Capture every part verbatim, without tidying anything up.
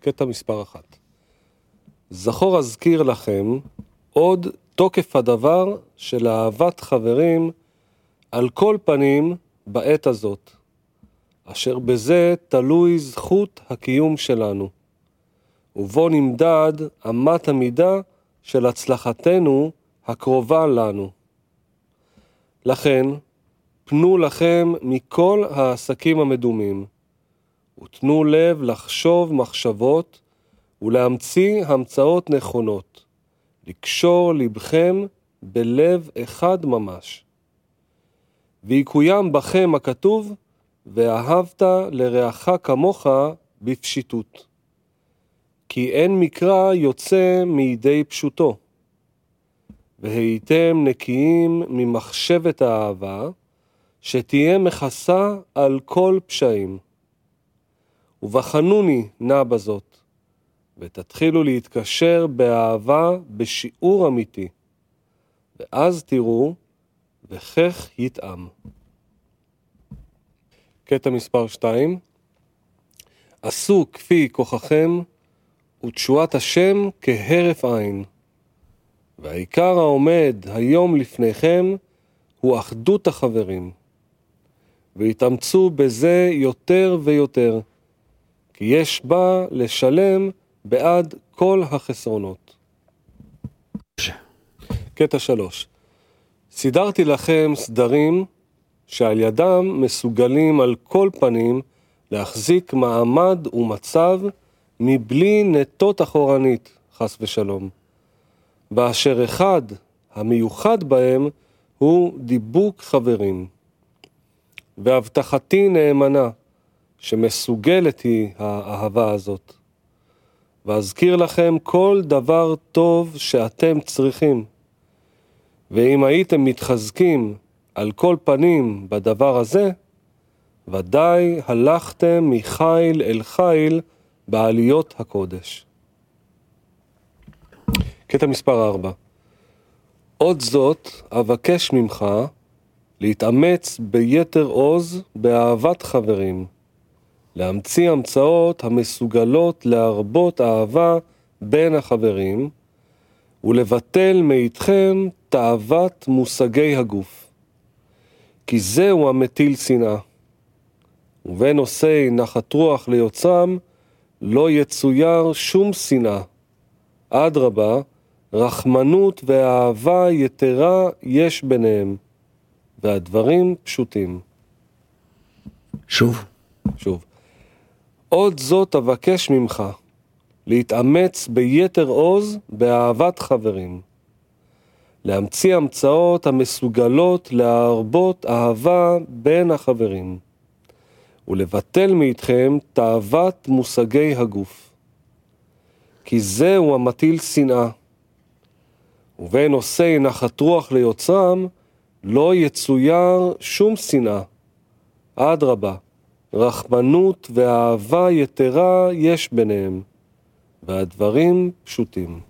קטע מספר אחת. זכור אזכיר לכם עוד תוקף הדבר של אהבת חברים על כל פנים בעת הזאת, אשר בזה תלוי זכות הקיום שלנו, ובו נמדד אמת המידה של הצלחתנו הקרובה לנו. לכן, פנו לכם מכל העסקים המדומים, ותנו לב לחשוב מחשבות ולהמציא המצאות נכונות, לקשור לבכם בלב אחד ממש. ויקוים בכם הכתוב, ואהבת לרעך כמוך בפשיטות. כי אין מקרא יוצא מידי פשוטו. והייתם נקיים ממחשבת האהבה, שתהיה מכסה על כל פשעים. ובחנוני נא בזאת, ותתחילו להתקשר באהבה בשיעור אמיתי, ואז תראו, וכך יתאם. קטע מספר שתיים. עשו כפי כוחכם, ותשועת השם כהרף עין. והעיקר העומד היום לפניכם, הוא אחדות החברים. והתאמצו בזה יותר ויותר, כי יש בה לשלם בעד כל החסרונות. קטע שלוש. סידרתי לכם סדרים שעל ידם מסוגלים על כל פנים להחזיק מעמד ומצב מבלי נטות אחורנית, חס ושלום. ואשר אחד המיוחד בהם הוא דיבוק חברים. והבטחתי נאמנה שמסוגלת היא האהבה הזאת. ואזכיר לכם כל דבר טוב שאתם צריכים. ואם הייתם מתחזקים על כל פנים בדבר הזה, ודאי הלכתם מחיל אל חיל בעליות הקודש. קטע מספר ארבע. עוד זאת אבקש ממך להתאמץ ביתר עוז באהבת חברים, להמציא המצאות המסוגלות להרבות אהבה בין החברים, ולבטל מאיתכם תאוות מושגי הגוף. כי זהו המטיל שנאה. ובנושאי נחת רוח ליוצרם, לא יצויר שום שנאה. אדרבה, רחמנות ואהבה יתרה יש ביניהם, והדברים פשוטים. שוב. שוב. עוד זאת אבקש ממך, להתאמץ ביתר עוז באהבת חברים, להמציא המצאות המסוגלות להרבות אהבה בין החברים, ולבטל מאיתכם תאוות מושגי הגוף. כי זהו המטיל שנאה. ובנושאי נחת רוח ליוצרם, לא יצויר שום שנאה. אדרבה, רחמנות ואהבה יתרה יש ביניהם, והדברים פשוטים.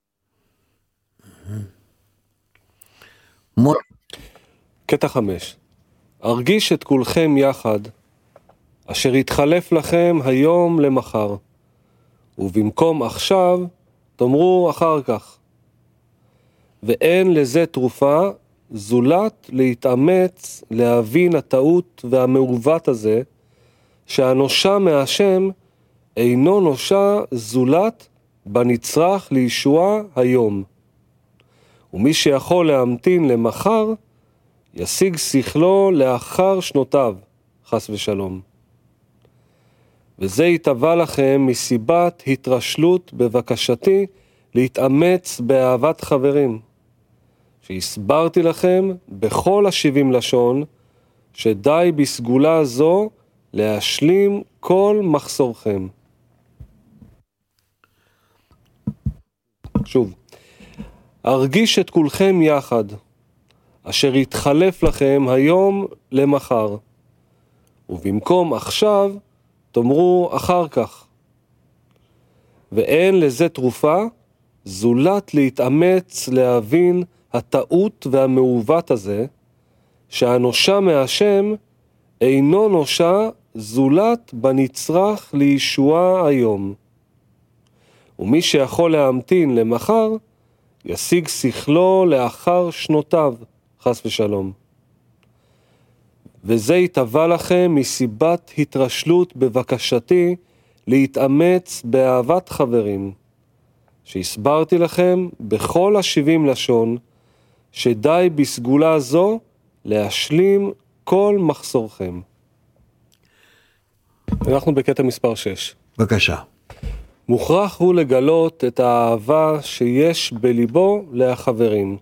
מור... קטע חמש. ארגיש את כולכם יחד, אשר יתחלף לכם היום למחר, ובמקום עכשיו תאמרו אחר כך. ואין לזה תרופה זולת להתאמץ להבין הטעות והמעוות הזה, שהנושע מהשם אינו נושע זולת בנצרך לישועה היום. ומי שיכול להמתין למחר, ישיג שכלו לאחר שנותיו, חס ושלום. וזה יתבע לכם מסיבת התרשלות בבקשתי להתאמץ באהבת חברים, שהסברתי לכם בכל השבעים לשון, שדי בסגולה זו להשלים כל מחסורכם. שוב, ארגיש את כולכם יחד, אשר יתחלף לכם היום למחר, ובמקום עכשיו תאמרו אחר כך. ואין לזה תרופה זולת להתאמץ להבין הטעות והמעוות הזה, שהנושע מהשם אינו נושע זולת בנצרך לישועה היום. ומי שיכול להמתין למחר, ישיג שכלו לאחר שנותיו, חס ושלום. וזה יתבע לכם מסיבת התרשלות בבקשתי להתאמץ באהבת חברים, שהסברתי לכם בכל השבעים לשון, שדי בסגולה זו להשלים כל מחסורכם. אנחנו בקטע מספר שש. בבקשה. מוכרח הוא לגלות את האהבה שיש בליבו לחברים.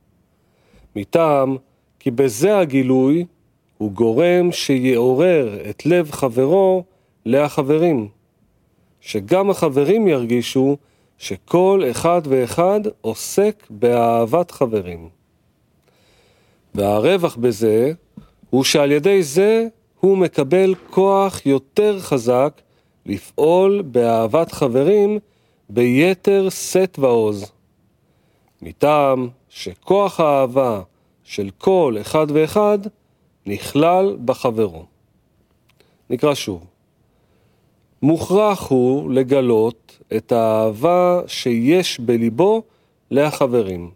מטעם כי בזה הגילוי הוא גורם שיעורר את לב חברו לחברים, שגם החברים ירגישו שכל אחד ואחד עוסק באהבת חברים. והרווח בזה הוא שעל ידי זה הוא מקבל כוח יותר חזק לפעול באהבת חברים ביתר שאת ועוז. מטעם שכוח האהבה של כל אחד ואחד נכלל בחברו. נקרא שוב. מוכרח הוא לגלות את האהבה שיש בליבו לחברים.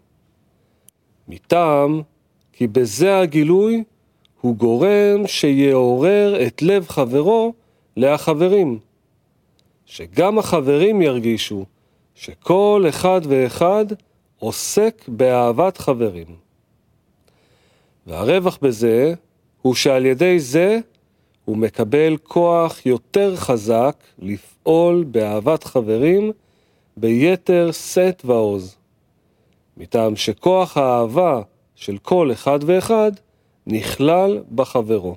מטעם כי בזה הגילוי הוא גורם שיעורר את לב חברו לחברים, שגם החברים ירגישו שכל אחד ואחד עוסק באהבת חברים. והרווח בזה הוא שעל ידי זה הוא מקבל כוח יותר חזק לפעול באהבת חברים ביתר שאת ועוז, מטעם שכוח האהבה של כל אחד ואחד נכלל בחברו.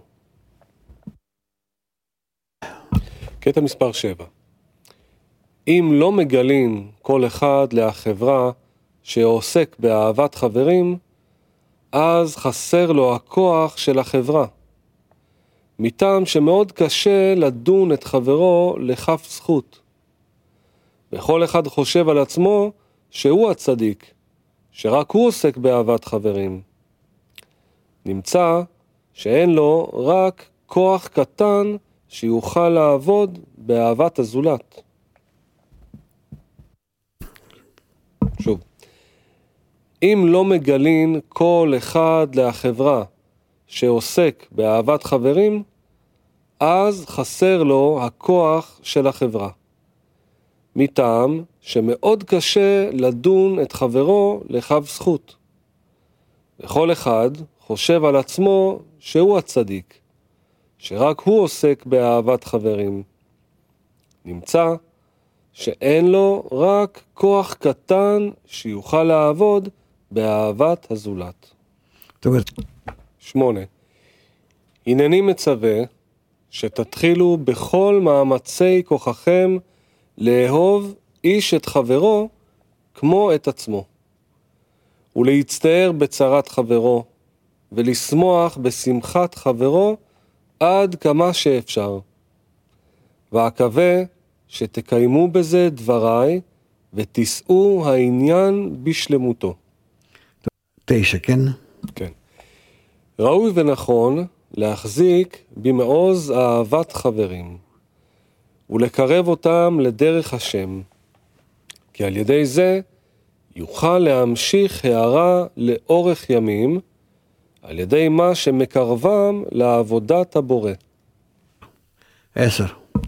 קטע מספר שבע. אם לא מגלים כל אחד לחברה שעוסק באהבת חברים, אז חסר לו הכוח של החברה, מטעם שמאוד קשה לדון את חברו לכף זכות. וכל אחד חושב על עצמו שהוא הצדיק, שרק הוא עוסק באהבת חברים. נמצא שאין לו רק כוח קטן שיוכל לעבוד באהבת הזולת. שוב, אם לא מגלין כל אחד לחברה שעוסק באהבת חברים, אז חסר לו הכוח של החברה, מטעם שמאוד קשה לדון את חברו לכף זכות. וכל אחד חושב על עצמו שהוא הצדיק, שרק הוא עוסק באהבת חברים. נמצא שאין לו רק כוח קטן שיוכל לעבוד באהבת הזולת. טוב. שמונה. הנני מצווה שתתחילו בכל מאמצי כוחכם לאהוב איש את חברו כמו את עצמו, ולהצטער בצרת חברו, ולשמוח בשמחת חברו עד כמה שאפשר. ואקווה שתקיימו בזה דבריי, ותישאו העניין בשלמותו. תשע, כן? כן. ראוי ונכון להחזיק במעוז אהבת חברים, ולקרב אותם לדרך השם, כי על ידי זה יוכל להמשיך הערה לאורך ימים, על ידי מה שמקרבם לעבודת הבורא. עשר.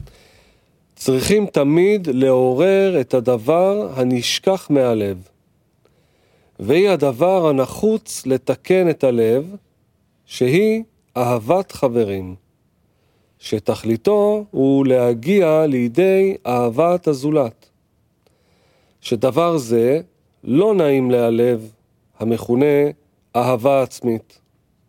צריכים תמיד לעורר את הדבר הנשכח מהלב, והיא הדבר הנחוץ לתקן את הלב, שהיא אהבת חברים, שתכליתו הוא להגיע לידי אהבת הזולת, שדבר זה לא נעים להלב, המכונה אהבה עצמית.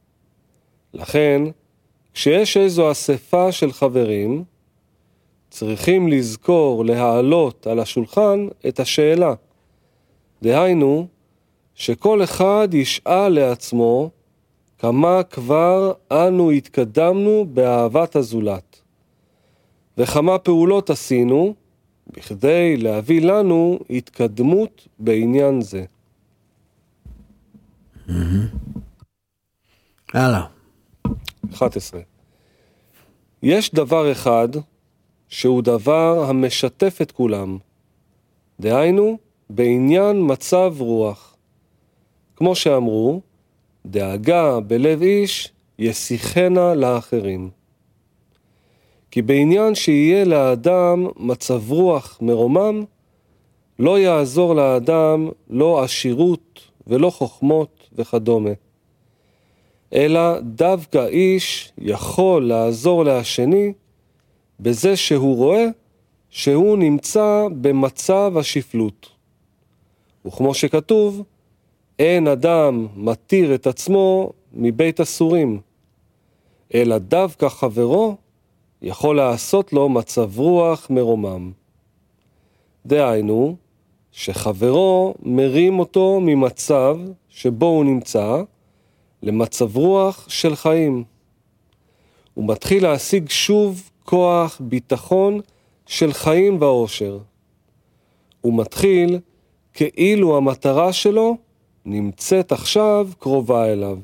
לכן, כשיש איזו אספה של חברים, צריכים לזכור להעלות על השולחן את השאלה. דהיינו, שכל אחד ישאל לעצמו כמה כבר אנו התקדמנו באהבת הזולת, וכמה פעולות עשינו בכדי להביא לנו התקדמות בעניין זה. הלאה. אחת עשרה. יש דבר אחד שהוא דבר המשתף את כולם, דהיינו, בעניין מצב רוח. כמו שאמרו, דאגה בלב איש ישיחנה לאחרים. כי בעניין שיהיה לאדם מצב רוח מרומם, לא יעזור לאדם לא עשירות ולא חוכמות וכדומה. אלא דווקא איש יכול לעזור לשני בזה שהוא רואה שהוא נמצא במצב השפלות. וכמו שכתוב, אין אדם מתיר את עצמו מבית אסורים, אלא דווקא חברו יכול לעשות לו מצב רוח מרומם. דהיינו, שחברו מרים אותו ממצב שבו הוא נמצא למצב רוח של חיים. הוא מתחיל להשיג שוב כוח ביטחון של חיים ואושר. הוא מתחיל כאילו המטרה שלו נמצאת עכשיו קרובה אליו.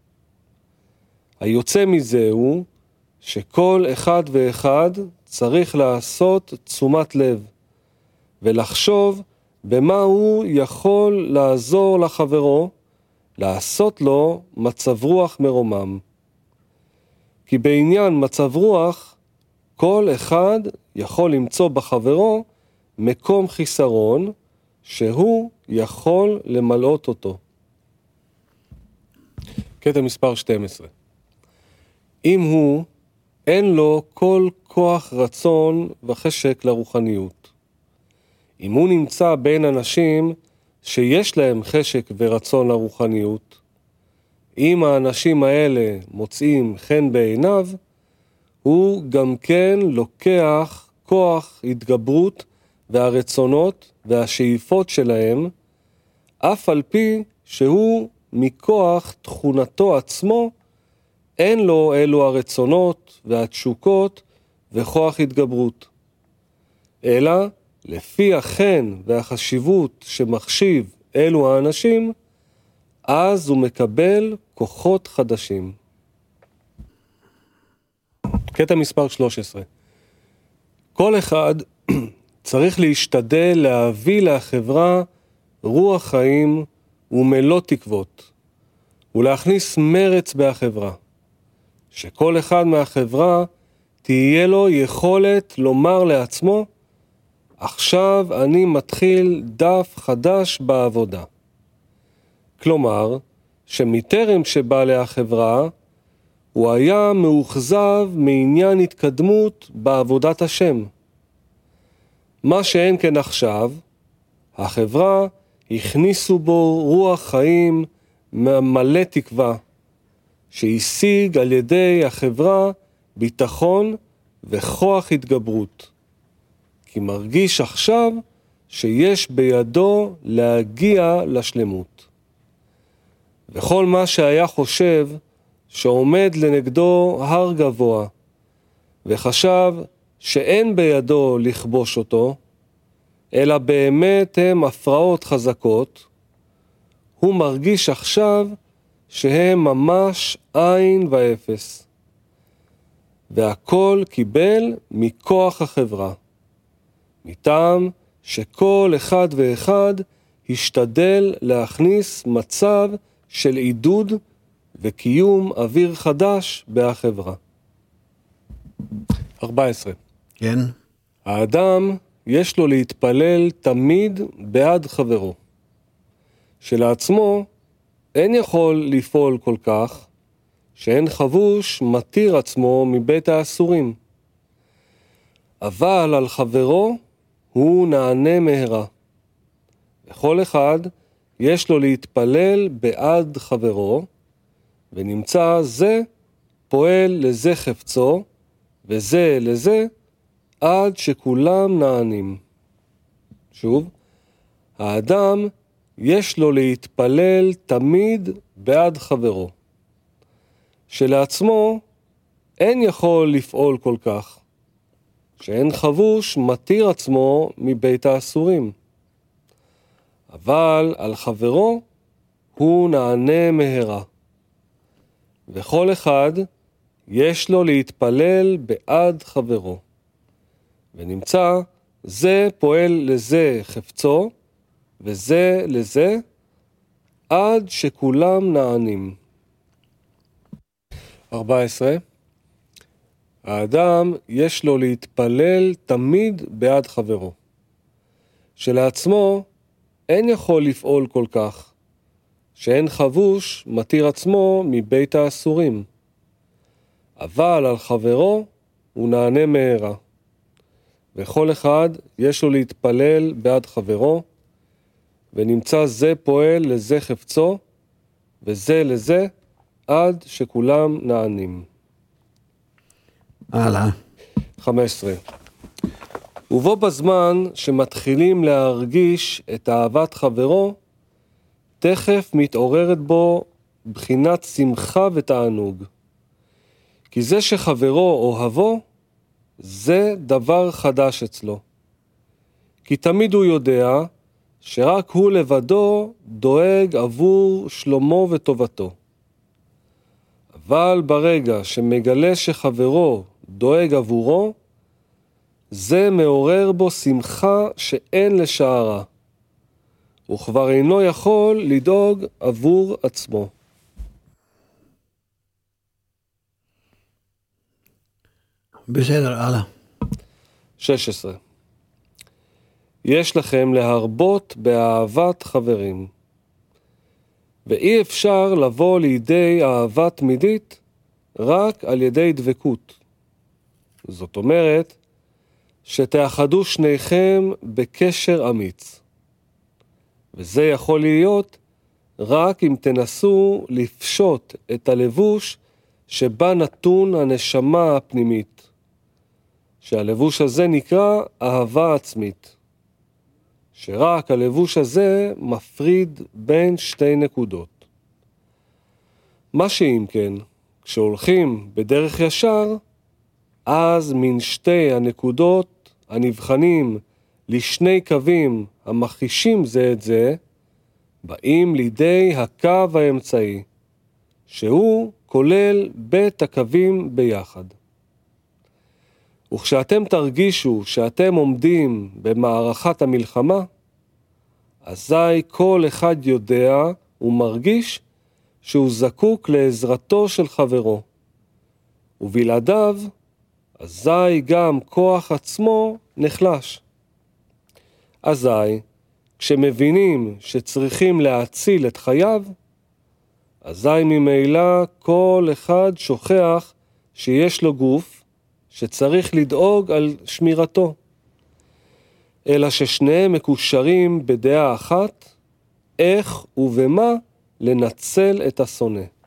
היוצא מזה הוא שכל אחד ואחד צריך לעשות תשומת לב ולחשוב במה הוא יכול לעזור לחברו, לעשות לו מצב רוח מרומם. כי בעניין מצב רוח, כל אחד יכול למצוא בחברו מקום חיסרון שהוא יכול למלאות אותו. קטע מספר שתים עשרה. אם הוא אין לו כל כוח רצון וחשק לרוחניות, אם הוא נמצא בין אנשים שיש להם חשק ורצון לרוחניות, אם האנשים האלה מוצאים חן בעיניו, הוא גם כן לוקח כוח התגברות והרצונות והשאיפות שלהם, אף על פי שהוא מכוח תכונתו עצמו, אין לו אלו הרצונות והתשוקות וכוח התגברות. אלא לפי החן והחשיבות שמחשיב אלו האנשים, אז הוא מקבל כוחות חדשים. קטע מספר שלוש עשרה. כל אחד צריך להשתדל להביא לחברה רוח חיים ומלוא תקוות, ולהכניס מרץ בחברה. שכל אחד מהחברה תהיה לו יכולת לומר לעצמו, עכשיו אני מתחיל דף חדש בעבודה. כלומר, שמטרם שבא לחברה, הוא היה מאוכזב מעניין התקדמות בעבודת השם. מה שאין כן עכשיו, החברה הכניסו בו רוח חיים מלא תקווה, שהשיג על ידי החברה ביטחון וכוח התגברות. כי מרגיש עכשיו שיש בידו להגיע לשלמות. וכל מה שהיה חושב שעומד לנגדו הר גבוה, וחשב שאין בידו לכבוש אותו, אלא באמת הם הפרעות חזקות, הוא מרגיש עכשיו שהם ממש עין ואפס. והכל קיבל מכוח החברה. מטעם שכל אחד ואחד השתדל להכניס מצב של עידוד וקיום אוויר חדש בחברה. ארבע עשרה. כן. האדם יש לו להתפלל תמיד בעד חברו. שלעצמו אין יכול לפעול כל כך, שאין חבוש מתיר עצמו מבית האסורים. אבל על חברו הוא נענה מהרה. וכל אחד יש לו להתפלל בעד חברו, ונמצא זה פועל לזה חפצו, וזה לזה, עד שכולם נענים. שוב, האדם יש לו להתפלל תמיד בעד חברו. שלעצמו אין יכול לפעול כל כך, שאין חבוש מתיר עצמו מבית האסורים. אבל על חברו הוא נענה מהרה. וכל אחד יש לו להתפלל בעד חברו. ונמצא זה פועל לזה חפצו, וזה לזה, עד שכולם נענים. ארבע עשרה. האדם יש לו להתפלל תמיד בעד חברו. שלעצמו אין יכול לפעול כל כך, שאין חבוש מתיר עצמו מבית האסורים. אבל על חברו הוא נענה מהרה. וכל אחד יש לו להתפלל בעד חברו, ונמצא זה פועל לזה חפצו, וזה לזה, עד שכולם נענים. הלאה. חמש עשרה. ובו בזמן שמתחילים להרגיש את אהבת חברו, תכף מתעוררת בו בחינת שמחה ותענוג. כי זה שחברו אוהבו, זה דבר חדש אצלו. כי תמיד הוא יודע שרק הוא לבדו דואג עבור שלומו וטובתו. אבל ברגע שמגלה שחברו דואג עבורו, זה מעורר בו שמחה שאין לשערה, וכבר אינו יכול לדאוג עבור עצמו. בסדר, הלאה. שש עשרה. יש לכם להרבות באהבת חברים, ואי אפשר לבוא לידי אהבה תמידית רק על ידי דבקות. זאת אומרת, שתאחדו שניכם בקשר אמיץ. וזה יכול להיות רק אם תנסו לפשוט את הלבוש שבה נתון הנשמה הפנימית, שהלבוש הזה נקרא אהבה עצמית, שרק הלבוש הזה מפריד בין שתי נקודות. מה שאם כן, כשהולכים בדרך ישר, אז מן שתי הנקודות הנבחנים לשני קווים המחישים זה את זה, באים לידי הקו האמצעי, שהוא כולל בית הקווים ביחד. וכשאתם תרגישו שאתם עומדים במערכת המלחמה, אזי כל אחד יודע ומרגיש שהוא זקוק לעזרתו של חברו, ובלעדיו, אזי גם כוח עצמו נחלש. אזי, כשמבינים שצריכים להציל את חייו, אזי ממילא כל אחד שוכח שיש לו גוף שצריך לדאוג על שמירתו, אלא ששניהם מקושרים בדעה אחת, איך ובמה לנצל את השונא.